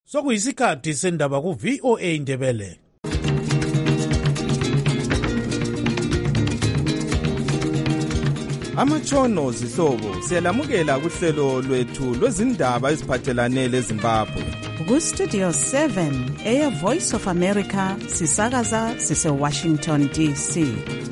Sokuyisikhathi sendaba ku VOA Ndebele. Amatshono zihlobo siyalamukela kuhlelo lwethu lwezindaba eziphathelane leZimbabwe. Ku Studio 7 Air Voice of America sisakaza sise Washington DC.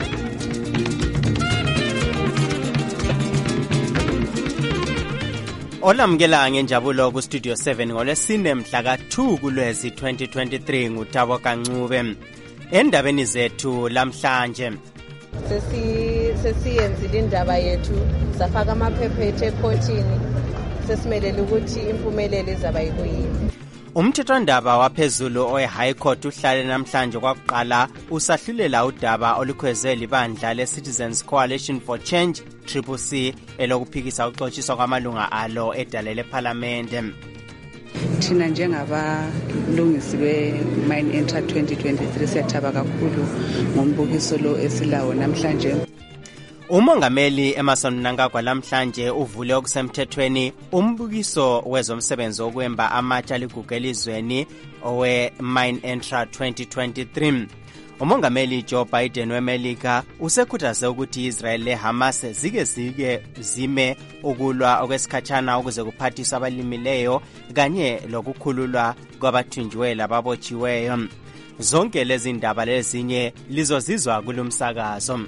Olamukela ngenjabulo ku Studio 7 ngolesine mhla ka2 kuLwezi 2023 nguThabo Kancube. Endabeni zethu lamhlanje sesiyenzile indaba yethu safaka amaphephethu ekhotini sesimelele ukuthi impumelelo izaba yikuyini. Umthethwandaba waphezulu owe-High Court uhlale namhlanje kwakuqala usahlulela udaba olukhwezwe libandla le-Citizens Coalition for Change CCC elokuphikisa ukuxotshiswa kwamalunga alo edale lephalamende. Thina njengabalungisi be-Mine Entra 2023 siyathaba kakhulu ngombukiso lo esilawo namhlanje. Umongameli Emmerson Mnangagwa lamhlanje uvule okusemthethweni umbukiso wezomsebenzi okwemba amatshe aligugu elizweni owe-Mine Entra 2023. Umongameli Joe Biden weMelika usekhuthaze ukuthi Israel leHamas zime ukulwa okwesikhatshana ukuze kuphathiswe abalimileyo kanye lokukhululwa kwabathunjiweyo lababotshiweyo. Zonke lezi ndaba lezinye lizozizwa kulumsakazo.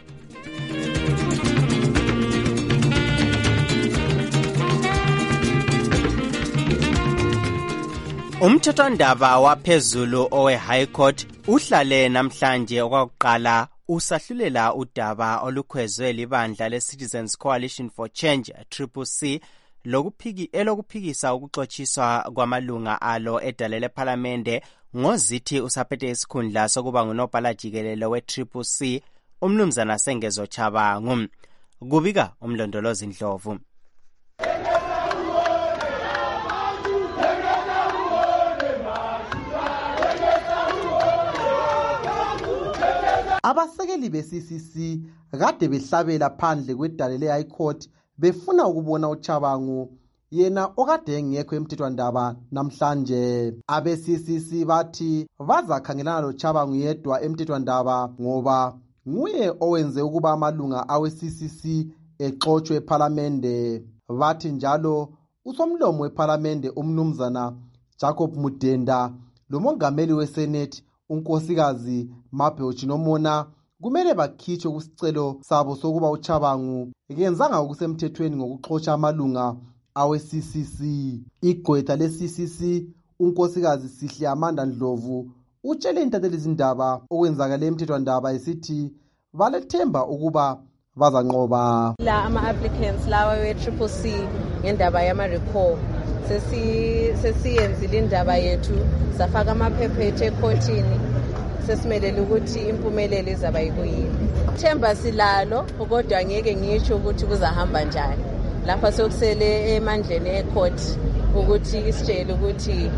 Umthethwandaba waphezulu owe-High Court uhlale namhlanje okwakuqala usahlulela udaba olukhwezwe libandla le-Citizens Coalition for Change CCC elokuphikisa ukuxotshiswa kwamalunga alo edale lephalamende ngozithi usaphethe isikhundla sokuba ngunobhala jikelele we-CCC umnumzana Sengezo Chabangu. Kubika umlondolozi Ndlovu. Abasekeli be-CCC kade behlabela phandle kwedale le-High Court befuna ukubona uChabangu yena okade engekho emthethwandaba namhlanje. Abe-CCC bathi bazakhangelana loChabangu yedwa emthethwandaba ngoba nguye owenze ukuba amalunga awe-CCC exotshwe ephalamende. Bathi njalo usomlomo wephalamende umnumzana Jacob Mudenda lomongameli weSenate unkosikazi Mabel Chinomona kumele bakhitshwe kusicelo sabo sokuba uChabangu kenzanga ukusemthethweni ngokuxotsha amalunga awe-CCC. Igqwetha le-CCC unkosikazi Sihle Amanda Ndlovu utshele intatheli izindaba okwenzakala emthethwandaba esithi balethemba ukuba bazanqoba. La ama-applicants lawa we-CCC ngendaba yama-recall sesiyenzile indaba yethu safaka amaphephethu ekhotini sesimelele ukuthi impumelelo izaba yikuyini. Themba silalo kodwa ngeke ngisho ukuthi kuzahamba njani. Lapha sokusele emandleni ecourt ukuthi isitshele ukuthi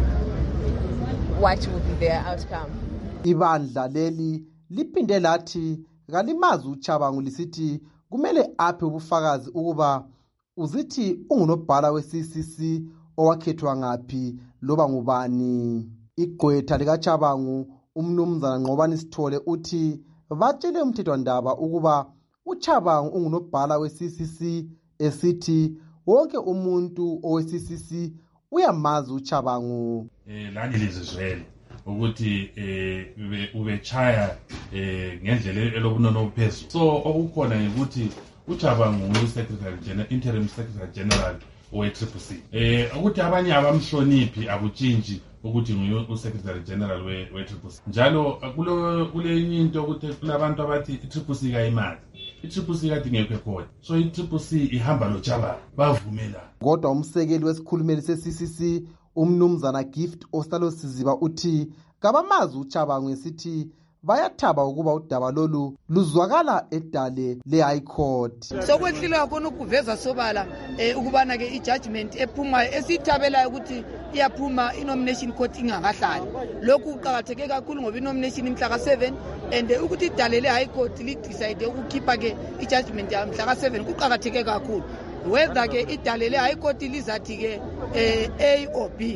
what would be their outcome. Ibandla leli liphinde lathi kalimazi uChabangu lisithi kumele aphe ubufakazi ukuba uzithi ungunobhala we-CCC owakhethwa ngaphi loba ngubani. Igqwetha likaChabangu umnumzana Nqobani Sithole uthi batshele umthethwandaba ukuba uChabangu ungunobhala we-CCC esithi wonke umuntu owe-CCC uyamazi uChabangu. Lani lizizwele ukuthi ubechaya ngendlela elobunono obuphezulu. So okukhona ukuthi uChabangu interim secretary general we-CCC. Ukuthi abanye abamhloniphi akutshintshi ukuthi nguye u-secretary general we-CCC. Njalo kule into ukuthi kunabantu abathi i-CCC kayimazi. I-CCC kade ngekho ekhona. So i-CCC ihamba loChabangu bavumela. Kodwa umsekeli wesikhulumeli se-CCC umnumzana Gift Ostalo Siziba uthi kabamazi uChabangu esithi bayathaba ukuba udaba lolu luzwakala edale le-High Court. Sokwehlile kakhona ukuveza sobala ukubana ke i-judgment ephumayo esithabelayo ukuthi iyaphuma i-nomination court ingakahlali. Lokhu kuqakatheke kakhulu ngoba i-nomination imhla ka7 and ukuthi idale le-High Court lidecide ukukhipha ke i-judgment yamhla ka7 kuqakatheke kakhulu. Whether ke idale le-High Court lizathi ke A or B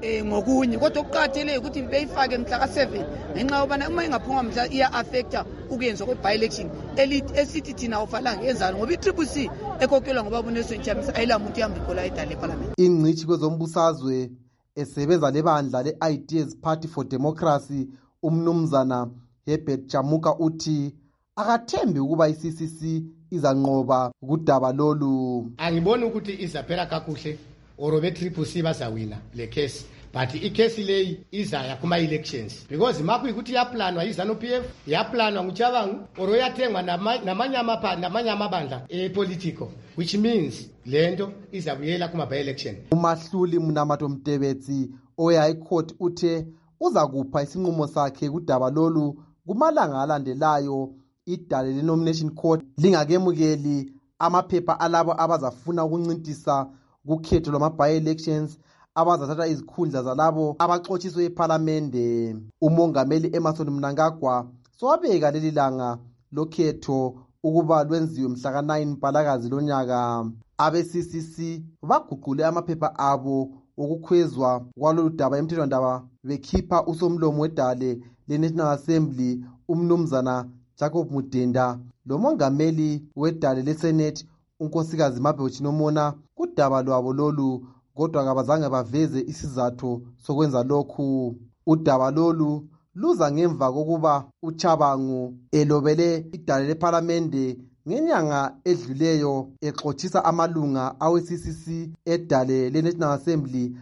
ngokunye kodwa okuqakathekile ukuthi beyifake mhla ka7 ngenxa yobana uma ingaphuma mhla iya affecta ukuyenzwa kwe-by election esithi thina awufalanga yenzalo ngoba i-CCC ekhokhelwa ngoba uNelson Chamisa ayila muntu yambikola edale eParliament. Ingcitshi kwezombusazwe esebenza lebandla le-Ideas Party for Democracy umnumzana Herbert Chamuka uthi akathembi ukuba i-CCC izanqoba kudaba lolu. Angiboni ukuthi izaphela kakuhle orobe CCC bazawina le case, but i-case leyi izaya kuma-elections because makho ukuthi yaplanwa yi-ZANU-PF, yaplanwa nguChabangu oro yathengwa namanye amabandla e-political, which means lento izabuyela kuma-by-election. Umahluli Mnamato Mtebetsi oya ecourt uthe uza kupha isinqumo sakhe kudaba lolu kumalanga alandelayo idale le-nomination court lingakemukeli amaphepha alabo abazafuna ukuncintisa kukhetho lwama-by-elections abazathatha izikhundla zalabo abaxotshiswe eParliamente. Umongameli Emmerson Mnangagwa sowabeka leli langa lokhetho ukuba lwenziwe mhla ka9 Mpalakazi lonyaka. Abe-CCC baguqule amaphepha abo ukukhwezwa kwalolu daba emthethwandaba bekhipha usomlomo wedale le-National Assembly umnumzana Jacob Mudenda lomongameli wedale le-Senate unkosikazi Mabel Chinomona kudaba lwabo lolu, kodwa kabazange baveze isizathu sokwenza lokhu. Udaba lolu luza ngemva kokuba uChabangu elobele idale leParliamente ngenyanga edluleyo exothisa amalunga awe-CCC edale le-National Assembly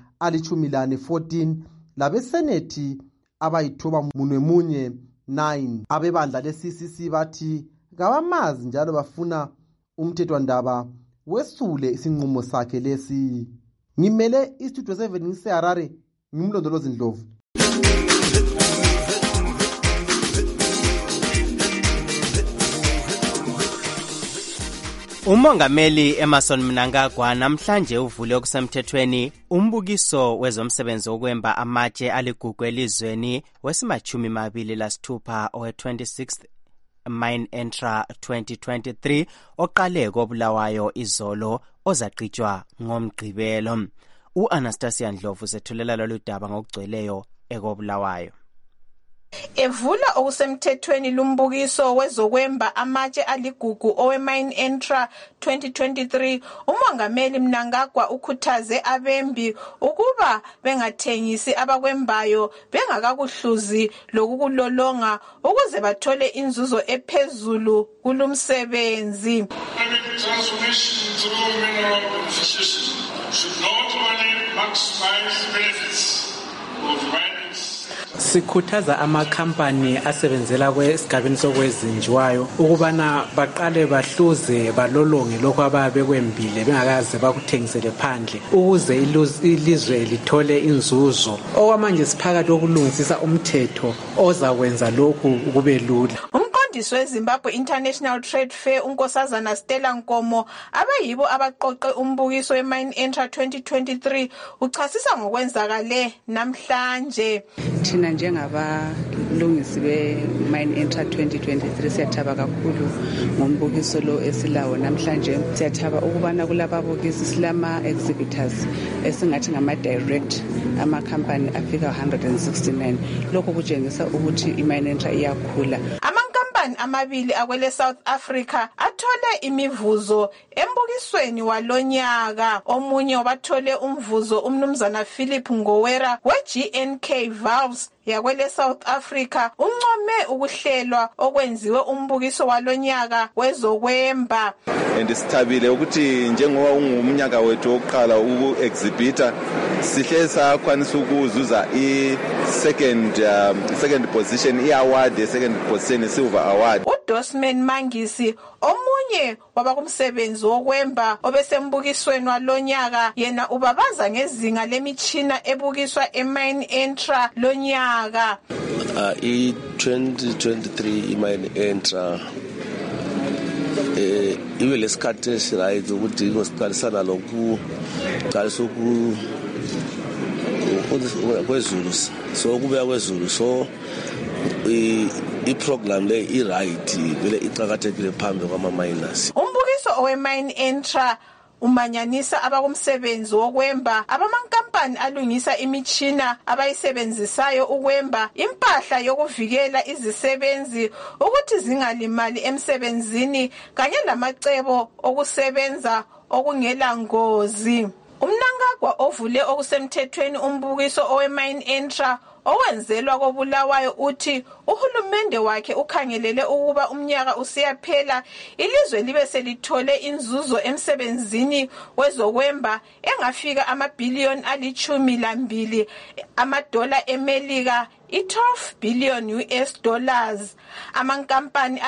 ali-14 labesenethi abayithoba munye 9. Abebandla le-CCC bathi kabamazi njalo bafuna umthethwandaba wesule isinqumo sakhe lesi. Ngimele istudio 7 ngiseHarare, ngimlondolozi Ndlovu. Umongameli Emmerson Mnangagwa namhlanje uvule okusemthethweni umbukiso wezomsebenzi wokwemba amatshe aligugu elizweni wesi-26 owe-26th Mine Entra 2023 oqale koBulawayo izolo ozaqitshwa ngomgqibelo. U-Anastasia Ndlovu sethulela lolu daba ngokugcweleyo ekoBulawayo. Evula okusemthethweni lumbukiso wezokwemba amatshe aligugu owe-Mine Entra 2023, umongameli Mnangagwa ukhuthaze abembi ukuba bengathengisi abakwembayo bengakakuhluzi lokukulolonga ukuze bathole inzuzo ephezulu kulumsebenzi. Transformation through mineral beneficiation should not only maximize benefits of mining. Sikhuthaza amakhampani asebenzela kwesigabeni sokwezinjiwayo ukubana baqale bahluze balolonge lokho ababekwembile bengakaze bakuthengisele phandle ukuze ilizwe lithole inzuzo. Okwamanje siphakathi okulungisisa umthetho ozakwenza lokhu kube lula. Umqondisi weZimbabwe International Trade Fair unkosazana Stella Nkomo abayibo abaqoqe umbukiso weMine Entra 2023 uchasisa ngokwenzakale namhlanje. Thina njengabalungisi be-Mine Entra 2023 siyathaba kakhulu ngombukiso lo esilawo namhlanje. Siyathaba ukubana kulababukisi silama-exhibitors esingathi ngama-direct amakhampani afika 169. Lokho kutshengisa ukuthi i-Mine Entra iyakhula. Amakampani amabili akwele South Africa athole imivuzo embukisweni walonyaka. Omunye wabathole umvuzo umnumzana Philip Ngowera we-GNK Valves yakwele South Africa uncome ukuhlelwa okwenziwe umbukiso walonyaka wezokwemba. Sithabile ukuthi njengoba ungumnyaka wethu oqala uku-exhibita sihle sakwanisa ukuzuza second position i-award second position silver award. uDosman Mangisi omunye wabakumsebenzi wokwemba obesembukisweni walonyaka yena ubabaza ngezinga lemitshina ebukiswa eMine Entra lonyaka. I-2023 iMine Entra ibe lesikhathi esirayithi ukuthi ngosiqalisana lokuqalisa kwezulu so kubuya kwezulu so i-program le i-right vele iqakathekile phambi kwama-miners. Umbukiso owe-Mine Entra umanyanisa abakumsebenzi wokwemba, abamankampani alungisa imitshina abayisebenzisayo ukwemba, impahla yokuvikela izisebenzi ukuthi zingalimali emsebenzini kanye lamacebo okusebenza okungela ngozi. Umnangagwa ovule okusemthethweni umbukiso owe-Mine Entra owenzelwa koBulawayo uthi uhulumende wakhe ukhangelele ukuba umnyaka usiyaphela ilizwe libe selithole inzuzo emsebenzini wezokwemba engafika amabhiliyoni ali-12 amadola eMelika, i-12 billion US dollars. Amankampani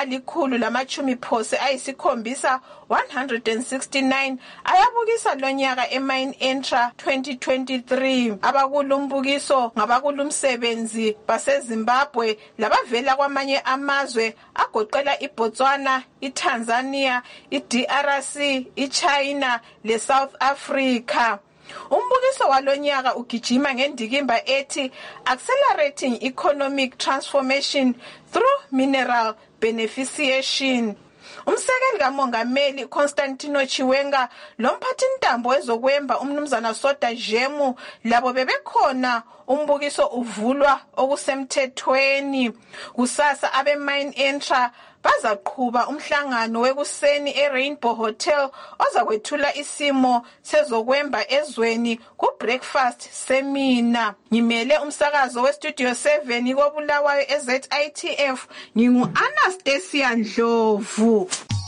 $169 ayabukisa lonyaka eMine Entra 2023. Abakulumbukiso ngabakulumsebenzi baseZimbabwe labavela kwamanye amazwe agoqela iBotswana, iTanzania, iDRC, iChina leSouth Africa. Umbukiso walonyaka ugijima ngendikimba ethi Accelerating Economic Transformation Through Mineral Beneficiation. Umsekeli kaMongameli Constantino Chiwenga lomphathintambo wezokwemba umnumzana Soda Jemu labo bebekhona umbukiso uvulwa okusemthethweni. Kusasa abeMine Entra bazaqhuba umhlangano wekuseni eRainbow Hotel ozakwethula isimo sezokwemba ezweni ku-breakfast seminar. Ngimele umsakazo weStudio 7 koBulawayo eZITF, ngingu-Anastasia Ndlovu.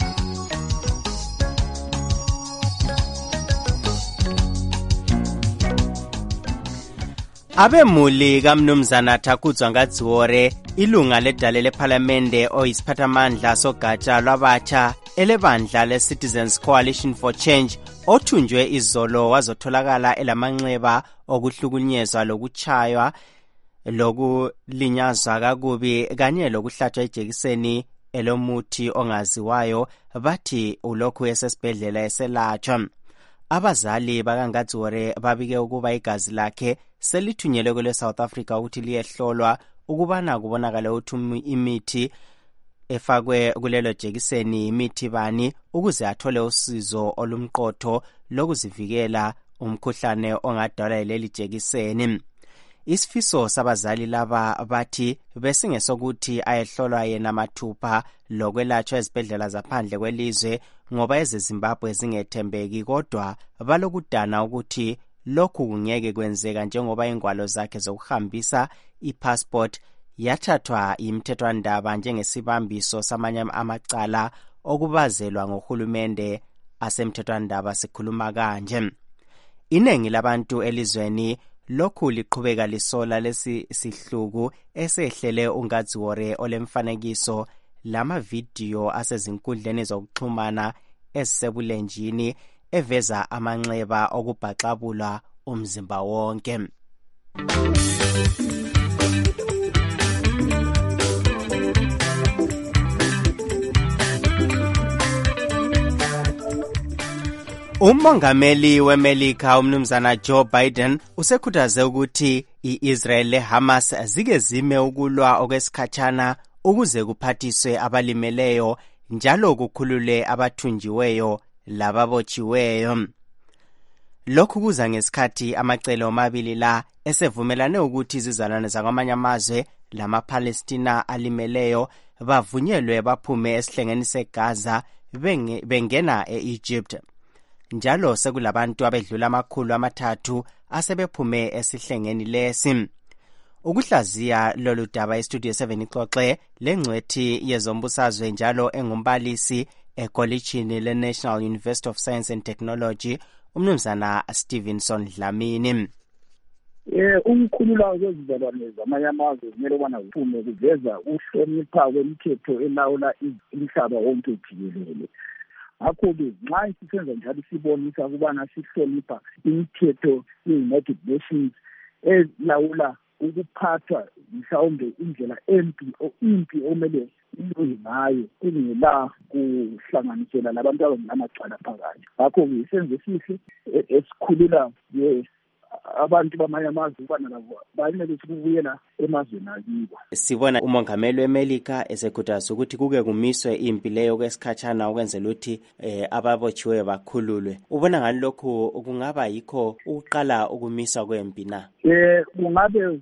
Abemuli kaMnumzana Thakuzwa Ngadziwore, ilunga ledale lePhalamende oyisiphathamandla sogatsha lwabatsha elebandla leCitizens Coalition for Change, othunjwe izolo wazotholakala elamanxeba okuhlukunyezwa lokutshaywa lokulinyazwa kakubi kanye lokuhlatshwa ijekiseni elomuthi ongaziwayo, bathi ulokhu esesibhedlela eselatshwa. Abazali bakaNgadziwore babike ukuba igazi lakhe selithunyelwe kwele South Africa ukuthi liyehlolwa ukubana kubonakale ukuthi imithi efakwe kulelo jekiseni imithi bani ukuze athole usizo olumqotho lokuzivikela umkhuhlane ongadalwa yileli jekiseni. Isifiso sabazali laba bathi besingesokuthi ayehlolwa yena mathupha lokwelatshwa ezibhedlela zaphandle kwelizwe ngoba ezeZimbabwe zingethembeki, kodwa balokudana ukuthi lokhu kungeke kwenzeka njengoba ingwalo zakhe zokuhambisa ipassport yathathwa yimthethwandaba njengesibambiso samanye amacala okubazelwa ngohulumende asemthethwandaba. Sikhuluma kanje, iningi labantu elizweni lokhu liqhubeka lisola lesi sihluku esehlele uNgadziwore olemfanekiso lamavidiyo asezinkundleni zokuxhumana ezisebulenjini eveza amanxeba okubhaxabula umzimba wonke. Umongameli weMelika umnumzana Joe Biden usekhuthaze ukuthi iIsrael leHamas zike zime ukulwa okwesikhatshana ukuze kuphathiswe abalimeleyo njalo kukhulule abathunjiweyo lababotshiweyo. Lokhu kuza ngesikhathi amacele omabili la esevumelane ukuthi izizalwane zakwamanye amazwe lamaPalestina alimeleyo bavunyelwe baphume esihlengeni seGaza bengena eEgypt. Njalo sekulabantu abedlula 300 asebephume esihlengeni lesi. Ukuhlaziya lolu daba iStudio 7 ixoxe lengcwethi yezombusazwe njalo engumbalisi ekolitshini leNational University of Science and Technology umnumzana Stevenson Dlamini. Ukukhulula kwezizalwane zamanye amazwe kumele ubana kuphume kuveza ukuhlonipha kwemithetho elawula umhlaba wonke jikelele. Ngakho-ke nxa sisenza njalo sibonisa ukubana sihlonipha imithetho ye-United Nations elawula ukuphathwa mhlawumbe indlela impi omele ilunge ngayo kungela kuhlanganisela labantu abanamacala phakathi. Ngakho-ke isenzo sihle esikhulula abantu bamanye amazwe ubana nabo bayenelisa ukubuyela emazweni akibo. Sibona umongameli weMelika esekhuthaza ukuthi kuke kumiswe impi leyo kwesikhatshana ukwenzela ukuthi ababotshiweyo bakhululwe. Ubona ngani lokhu kungaba yikho ukuqala ukumiswa kwempi na? Kungabe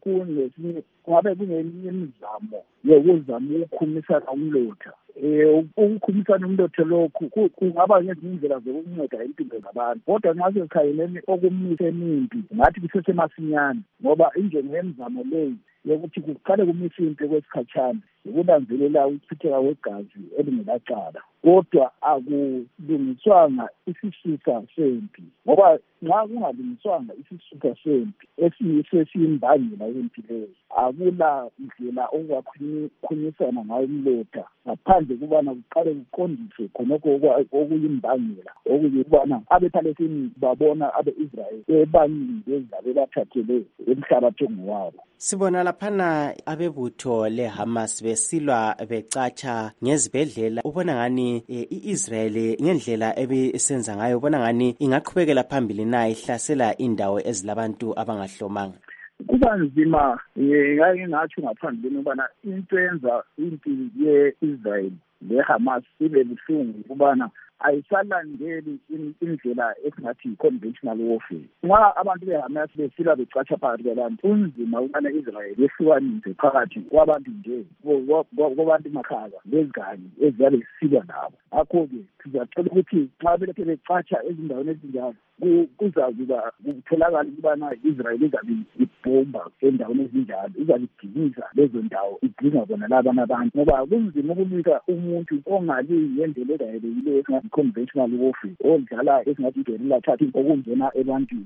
kungeminye imizamo yokuzama ukukhumisana umlotha. Ukukhumisana umlotha lokhu kungaba ngezinye indlela zokunceda impilo zabantu. Kodwa nxa sekukhangeleni okumise impi ngathi kusesemasinyane ngoba injongo yemizamo leyi yokuthi kuqale kumiswe impi kwesikhatshana ukunanzelela ukuchitheka kwegazi elingelacala. Kodwa akulungiswanga isisusa sempi ngoba nxa kungalungiswanga isisusa sempi esiyimbangela yempi leyo akula ndlela okwakhulunyisana ngayo umlotha ngaphandle kubana kuqale kuqondiswe khonokho okuyimbangela okuyikubana abephalesini babona abe-Israyeli bebaningi bezabe bathathele emhlabathi ongowabo. Sibona laphana abebutho leHamas besilwa becatsha ngezibhedlela. Ubona ngani i-Israel ngendlela ebesenza ngayo ubona ngani ingaqhubekela phambili na ihlasela indawo ezilabantu abangahlomanga? Kuba nzima ngake ngathi ngaphandle ukubana into yenza impi ye-Israel leHamas ibe buhlungu ukubana ayisalandeli indlela esingathi conventional warfare. Nxa abantu beHamas besilwa becatsha phakathi kwabantu kunzima ukubana Israel yehlukanise phakathi kwabantu nje kwabantu makhaza lezigani eziyabe zisilwa nabo. Ngakho-ke sizacela ukuthi nxa belokhe becatsha ezindaweni ezinjalo kuzakuba kutholakala ukubana Israel izabe ibhomba endaweni ezinjalo, izabe idikiza lezo ndawo idinga bona laba abantu ngoba kunzima ukulwisa umuntu ongali ngendlela engayelekileyo esingathi conventional warfare odlala esingathi guerrilla tactics okungena ebantwini.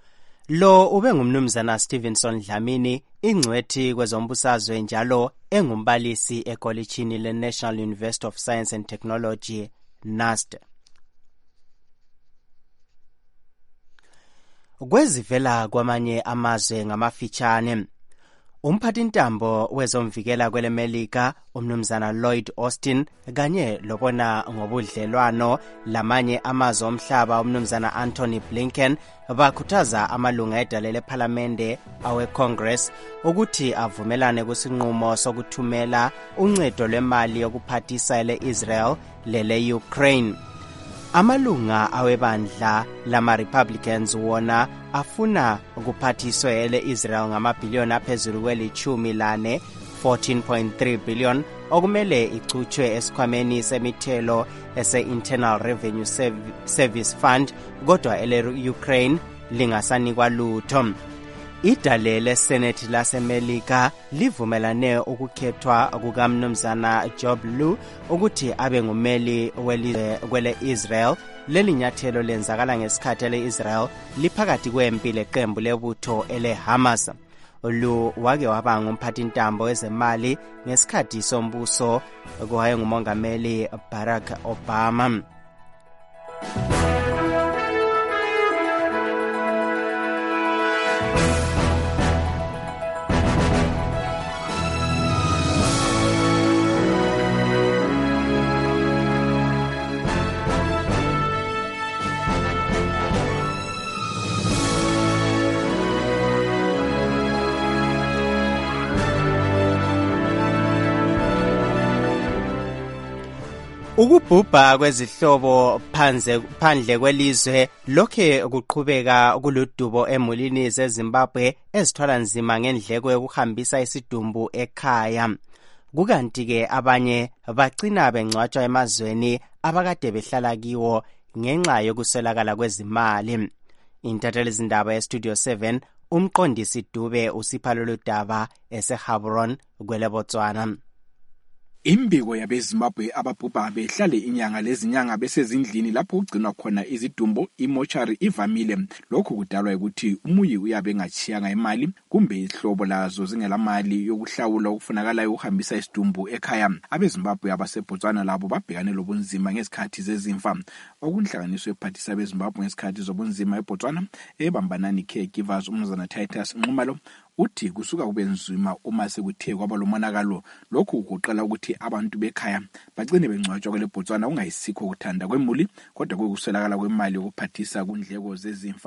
Lo ube ngumnumzana Stevenson Dlamini, ingcwethi kwezombusazwe njalo engumbalisi ekolitshini le-National University of Science and Technology, NUST. Kwezivela kwamanye amazwe ngamafitshane, umphathintambo wezomvikela kweleMelika umnumzana Lloyd Austin kanye lobona ngobudlelwano lamanye amazwe omhlaba umnumzana Anthony Blinken bakhuthaza amalunga edale lephalamende awe-Congress ukuthi avumelane kusinqumo sokuthumela uncedo lwemali yokuphathisa le-Israel lele-Ukraine. Amalunga awebandla lama-Republicans wona afuna ukuphathiswa ele-Israel ngamabhiliyoni aphezulu kweli-14 14.3 billion okumele ichutshwe esikhwameni semithelo ese-Internal Revenue Service Fund, kodwa ele-Ukraine lingasanikwa lutho. Idale leSenate laseMelika livumelane ukukhethwa kukamnumzana Job Lew ukuthi abe ngumeli kwele-Israel. Leli nyathelo lenzakala ngesikhathi ele-Israel liphakathi kwempi leqembu lebutho ele-Hamas. Lew wake waba ngumphathintambo wezemali ngesikhathi sombuso kwayengumongameli Barack Obama. Ukubhubha kwezihlobo phandle kwelizwe lokhe kuqhubeka kuludubo emulini zeZimbabwe ezithwala nzima ngendleko yokuhambisa isidumbu ekhaya. Kukanti-ke abanye bagcina bengcwatshwa emazweni abakade behlala kiwo ngenxa yokuswelakala kwezimali. Intatheli zindaba yeStudio 7 umqondisi Dube usipha lolu daba eseHabron kweleBotswana. Imbiko yabeZimbabwe ababhubha behlale inyanga lezinyanga besezindlini lapho kugcinwa khona izidumbu imochari ivamile. Lokhu kudalwa ukuthi umuyi uyabe ngachiyanga imali kumbe ihlobo lazo zingelamali yokuhlawula okufunakalayo ukuhambisa isidumbu ekhaya. AbeZimbabwe abaseBotswana labo babhekane lobunzima ngezikhathi zezimfa okunhlanganiswe ephathisa abeZimbabwe ngezikhathi zobunzima eBotswana ebambanani caregivers umzana Titus Nxumalo uthi kusuka kube nzima uma sekuthe kwaba lomonakalo. Lokhu kuqala ukuthi abantu bekhaya bagcine bengcwatshwa kweleBotswana kungayisikho ukuthanda kwemuli kodwa kukuswelakala kwemali yokuphathisa kundleko zezimfa.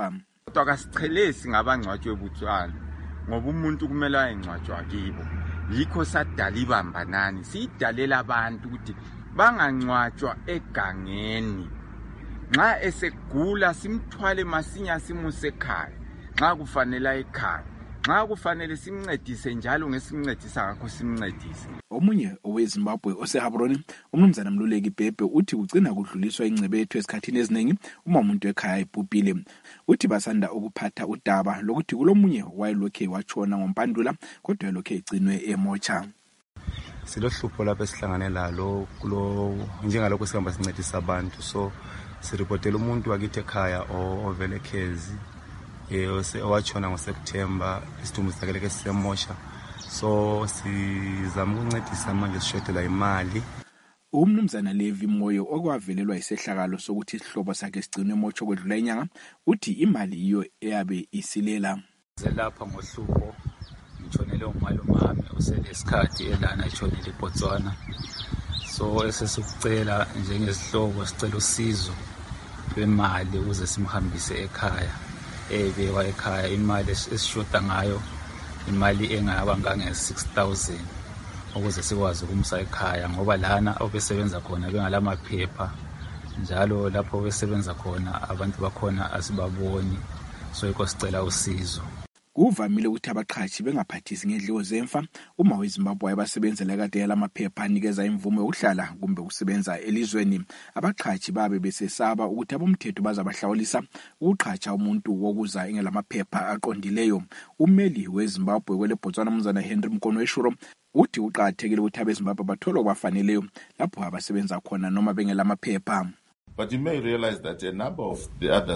Kodwa kasichelesi ngabangcwatshwe eBotswana ngoba umuntu kumele ayengcwatshwa kibo. Yikho sadala ibambanani, sidalela abantu ukuthi bangangcwatshwa egangeni. Nxa esegula simthwale masinya simuse ekhaya. Nxa kufanele ekhaya. Nxa kufanele simncedise njalo ngesimncedisa ngakho simncedise. Omunye oweZimbabwe oseHabroni, umnumzana Mluleki Bhebhe uthi kugcina kudluliswa ingcebe yethu esikhathini eziningi uma umuntu ekhaya ibhubhile. Uthi basanda ukuphatha udaba lokuthi kulomunye wayelokhe watshona ngompandula kodwa elokhe egcinwe emocha. Silohlupho lapho esihlangane lalo njengalokho sihamba sincedisa abantu, so siripotela umuntu wakithi ekhaya ovele khezi owatshona ngoSeptember, isithumbu sakhe ke sisemosha, so sizama ukuncedisa manje sishotela imali. Umnumzana Levi Moyo okwavelelwa isehlakalo sokuthi isihlobo sakhe sigcinwe emocha kwedlula inyanga uthi imali iyo eyabe isilela. Zelapha ngohlupho ngitshonele umalumami uselesikhathi elana etshonele eBotswana, so esesikucela njengesihlobo sicela usizo lwemali ukuze simhambise ekhaya. Ebewa ekhaya imali esishoda ngayo imali engaba ngange-6,000 ukuze sikwazi ukumsa ekhaya ngoba lana obesebenza khona bengalamaphepha, njalo lapho obesebenza khona abantu bakhona asibaboni, so yikho sicela usizo. Kuvamile ukuthi abaqhashi bengaphathisi ngendleko zemfa uma weZimbabwe abasebenzela kade yalamaphepha anikeza imvume yokuhlala kumbe ukusebenza elizweni. Abaqhashi babe besesaba ukuthi abomthetho bazabahlawulisa ukuqhatsha umuntu wokuza engelamaphepha aqondileyo. Umeli weZimbabwe kweleBotswana umnumzana Henry Mkonweshuro uthi uqhathekile ukuthi abeZimbabwe bathola okufaneleyo lapho abasebenza khona noma bengelamaphepha. But you may realize that a number of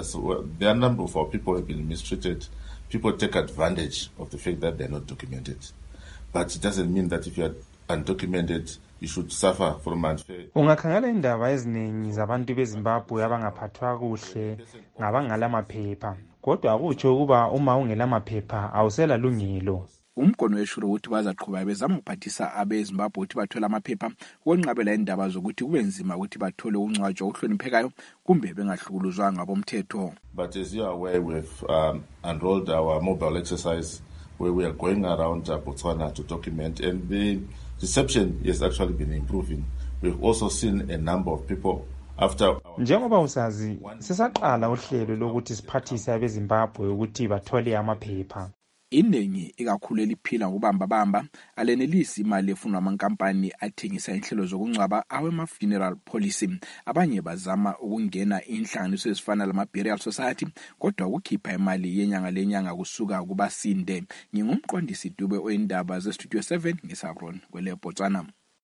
our people have been mistreated. People take advantage of the fact that they're not documented. But it doesn't mean that if you are undocumented, you should suffer from unfair. Ungakhangela indaba eziningi zabantu beZimbabwe abangaphathwa kuhle ngabangalamaphepha. Kodwa akutsho ukuba uma ungelamaphepha awusela lungelo. Umkonweshuro uthi bazaqhubeka bezama ukuphathisa abeZimbabwe ukuthi bathole amaphepha wonqabela indaba zokuthi kube nzima ukuthi bathole ungcwatshwa ohloniphekayo kumbe bengahlukuluzwa ngabomthetho. But as you are aware, we've enrolled our mobile exercise where we are going around Botswana to document, and the reception has actually been improving. We've also seen a number of people after. Njengoba usazi sisaqala uhlelo lokuthi siphathise abeZimbabwe ukuthi bathole amaphepha. Iningi ikakhulu eliphila ngobamba alenelisi imali efunwa amankampani athengisa inhlelo zokungcwaba awema-funeral policy. Abanye bazama ukungena inhlanganiso ezifana lama-burial society kodwa ukukhipha imali yenyanga lenyanga kusuka kubasinde. Ngingumqondisi Dube oyindaba zeStudio 7 ngeSabron kweleBotswana.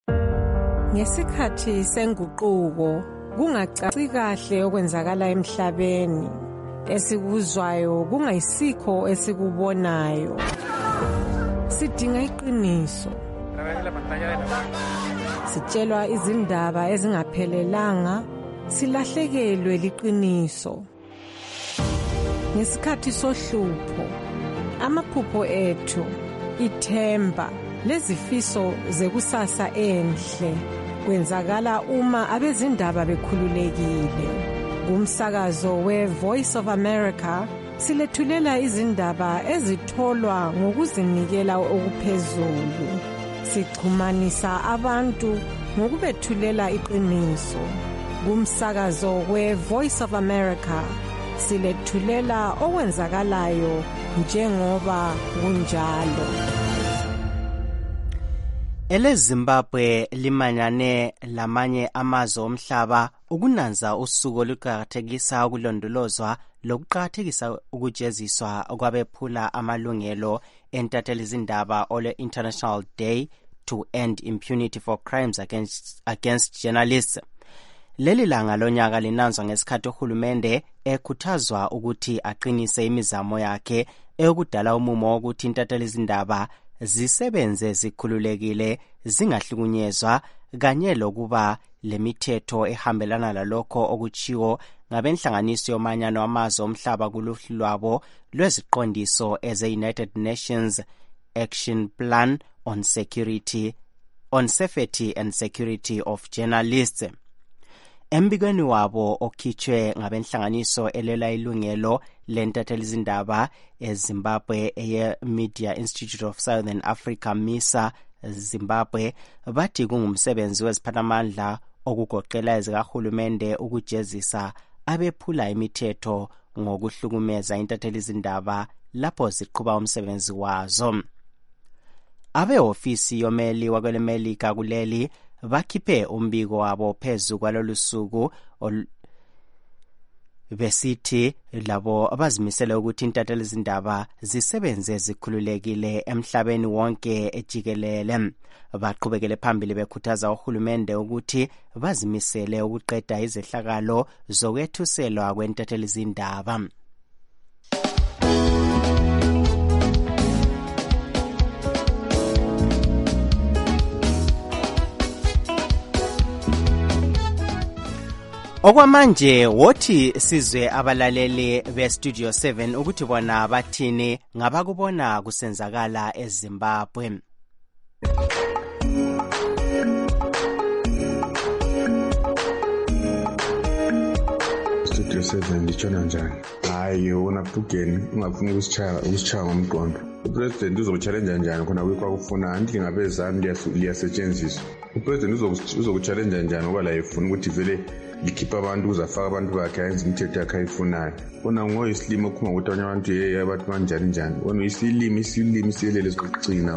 Ngesikhathi senguquko kungacaci kahle okwenzakala emhlabeni. Esikuzwayo kungayisikho esikubonayo. Sidinga iqiniso. Sitshelwa izindaba ezingaphelelanga, silahlekelwe liqiniso. Ngesikhathi sohlupho, amaphupho ethu, ithemba, lezifiso zekusasa enhle kwenzakala uma abezindaba bekhululekile. Kumsakazo we-Voice of America silethulela izindaba ezitholwa ngokuzinikela okuphezulu. Sixhumanisa abantu ngokubethulela iqiniso. Kumsakazo we-Voice of America silethulela okwenzakalayo njengoba kunjalo. EleZimbabwe limanyane lamanye amazwe omhlaba ukunanza usuku oluqakathekisa ukulondolozwa lokuqakathekisa ukujeziswa kwabephula amalungelo entatheli izindaba ole International Day to End Impunity for Crimes against Journalists. Leli langa lonyaka linanzwa ngesikhathi uhulumende ekhuthazwa ukuthi aqinise imizamo yakhe eyokudala umumo wokuthi intatheli izindaba zisebenze zikhululekile zingahlukunyezwa kanye lokuba lemithetho ehambelana lalokho okuchiwo ngabenhlanganiso yomanyano amazwe omhlaba kuluhlu lwabo lweziqondiso eze-United Nations Action Plan on Safety and Security of Journalists. Embikweni wabo okhitshwe ngabenhlanganiso elela ilungelo lentathelizindaba eZimbabwe ye-Media Institute of Southern Africa MISA Zimbabwe bathi kungumsebenzi weziphathamandla okugoqela ezikahulumende ukujezisa abephula imithetho ngokuhlukumeza intathelizindaba lapho ziqhuba umsebenzi wazo. Abehofisi yomeli wakwelemelika kuleli bakhiphe umbiko wabo phezu kwalolu suku besithi labo abazimisele ukuthi intathelizindaba zisebenze zikhululekile emhlabeni wonke ejikelele. Baqhubekele phambili bekhuthaza uhulumende ukuthi bazimisele ukuqeda izehlakalo zokwethuselwa kwentathelizindaba. Okwamanje wothi sizwe abalaleli beStudio 7 ukuthi bona bathini ngabakubona kusenzakala eZimbabwe. Studio 7 litshona njani? Hayi wona Phugeni ungafuni ukusichaya ngomqondo. Upresident uzokuchallenge njani khona kwakufuna anti ngabezani liyasetshenziswa. Upresident uzokuchallenge njani ngoba la efuna ukuthi vele likhipha abantu uzafaka abantu bakhe ayenza imithetho yakhe ayifunayo. Bona ngoyisilimo okhuma ukuthi abanye abantu abantu kanjani njani. Wona isilimi siyelele sikugcina.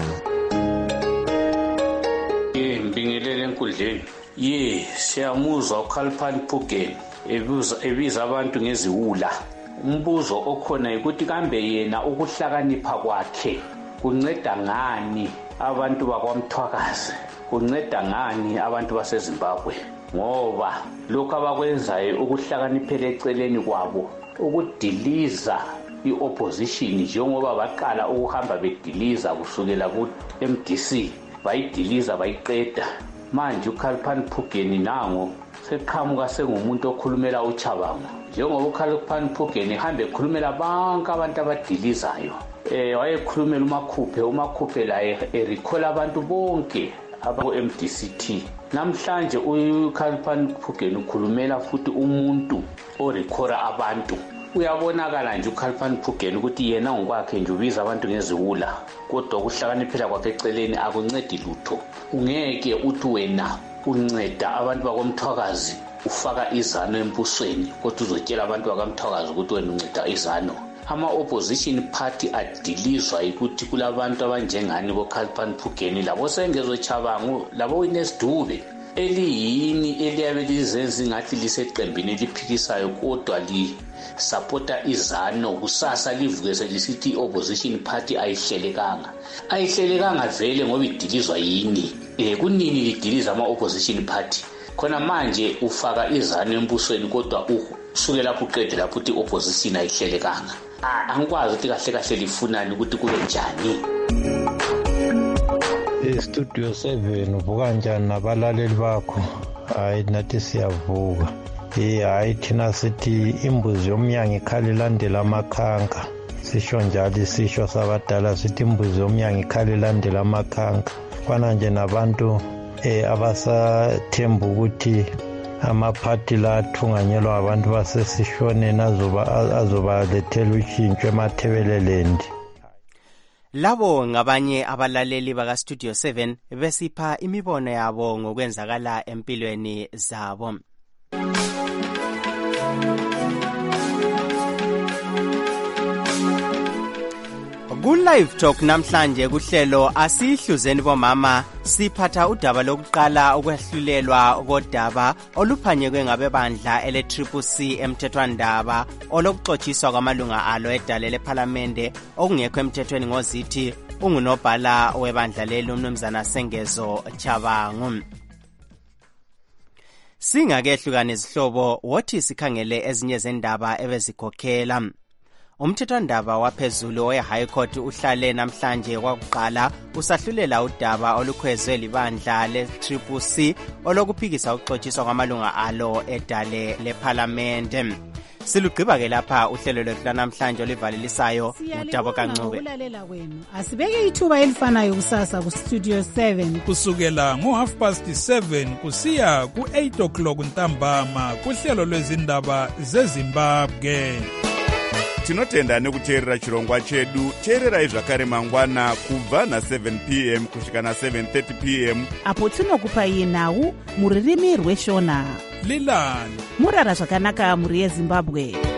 Ngibingelele enkundleni. Siyamuzwa uKhaliphani Phugeni ebiza abantu ngeziwula. Umbuzo okhona ukuthi kambe yena ukuhlakanipha kwakhe kunceda ngani abantu bakwaMthwakazi? Kunceda ngani abantu baseZimbabwe? Ngoba lokho abakwenzayo ukuhlakaniphela eceleni kwabo ukudiliza iopposition njengoba baqala ukuhamba bediliza kusukela ku-MDC bayidiliza bayiqeda. Manje uKhaliphani Phugeni nango seqhamuka sengumuntu okhulumela uChabango njengoba uKhaliphani Phugeni ehambe ekhulumela bonke abantu abadilizayo. Wayekhulumela uMakhuphe la erecall abantu bonke abaku-MDCT. Namhlanje uKhaliphani Phugeni ukhulumela futhi umuntu orekhora abantu. Uyabonakala nje uKhaliphani Phugeni ukuthi yena ngokwakhe nje ubiza abantu ngeziwula kodwa ukuhlakaniphela kwakhe eceleni akuncedi lutho. Ungeke uthi wena unceda abantu bakoMthwakazi ufaka izano embusweni kodwa uzotshela abantu bakoMthwakazi ukuthi wena unceda izano. Ama-opposition party adilizwa ukuthi kulabantu abanjengani boKhaliphani Phugeni labo sengezoChabango labo Winesdube eliyini eliyabe lizenza ingathi liseqembini eliphikisayo kodwa lisupporta izano kusasa livuke selisithi i-opposition party ayihlelekanga vele ngoba idilizwa yini. Kunini lidiliza ama-opposition party? Khona manje ufaka izano embusweni kodwa usuke lapho uqede lapho ukuthi i-opposition ayihlelekanga. Angikwazi ukuthi kahle lifunani ukuthi kube njani. Studio 7 uvuka njani nabalaleli bakho? Hayi nathi siyavuka. Hayi thina sithi imbuzi yomnyango ikhala ilandela amakhanka. Sisho njalo sisho sabadala sithi imbuzi yomnyango ikhala ilandela amakhanka. Kwana nje nabantu abasathemba ukuthi amaphathi la athunganyelwa abantu basesishoneni azobalethela ushintsho emathebelelendi. Labo ngabanye abalaleli bakaStudio 7 besipha imibono yabo ngokwenzakala empilweni zabo. Ku-Live Talk namhlanje kuhlelo asihluzeni bomama siphatha udaba lokuqala ukwehlulelwa kodaba oluphanyekwe ngabebandla ele-CCC emthethwandaba olokuxotshiswa kwamalunga alo edale lephalamende okungekho emthethweni ngozithi ungunobhala webandla leli uMnumzana Sengezo Chabango. Singakehlukana izihlobo wothi sikhangele ezinye zendaba ebezikhokhela. Umthethwandaba waphezulu we-High Court uhlale namhlanje kwakuqala usahlulela udaba olukhwezwe libandla le-CCC olokuphikisa ukuxotshiswa kwamalunga alo edale lephalamende. Silugqiba-ke lapha uhlelo lwethu lanamhlanje olivalelisayo uDabo Kancube. Ukulalela kwenu. Asibeke ithuba elifanayo kusasa ku-Studio 7 kusukela ngo7:30 kusiya ku8 o'clock ntambama kuhlelo lwezindaba zeZimbabwe. Tinotenda nekuteerera chirongwa chedu. Teererai zvakare mangwana kubva na7 p.m. kusvika na7:30 p.m. apo tinokupai nhau muririmi rweshona. Lilani murara zvakanaka muri yeZimbabwe.